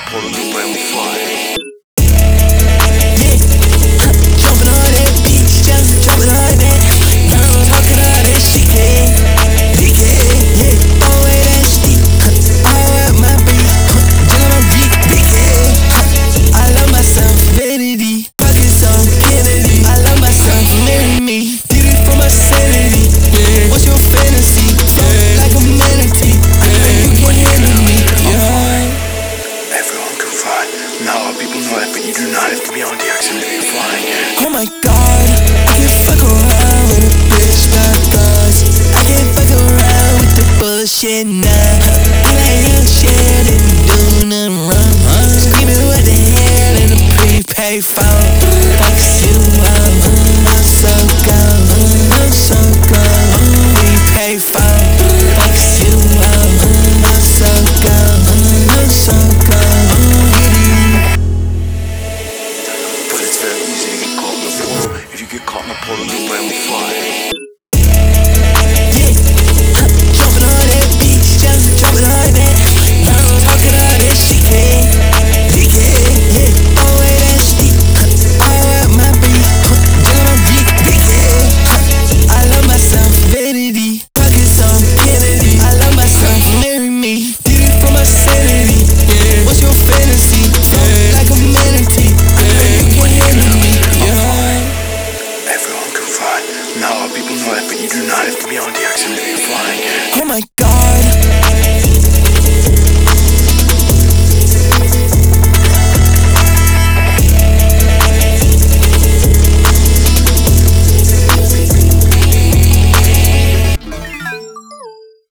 pull a new brand new fly. Jumping on that beach, just jumping on that. Talking all that shit, DK, yeah. Oh, way that steep, all at my beat, jumping on deep, BK. I love myself, vanity, fucking some Kennedy. I love myself, marry me, did it for my sanity. Yeah. What's your fantasy? Yeah. Like a manatee, I know you can handle me. Yeah. Everyone can fly. Not all people know that, but you do not have to be on the accidentally flying. Oh my god, I can fuck around with a bitch got guns. I can fuck around with the bullshit now. I like your shit and do nothing wrong. Screaming what the hell in a prepaid phone. Fuck you up, I'm so gone, I'm so gone. Prepaid phone. Fuck you up, I'm so gone, I'm so gone. But it's very easy to get caught in the portal. If you get caught in the portal, new brand new fly. Jumping on that beach, just jumping on that. Talking all that shit, DK, yeah. Oh, way that steep, all at my beat, jumping on deep, BK. I love myself, vanity, fucking some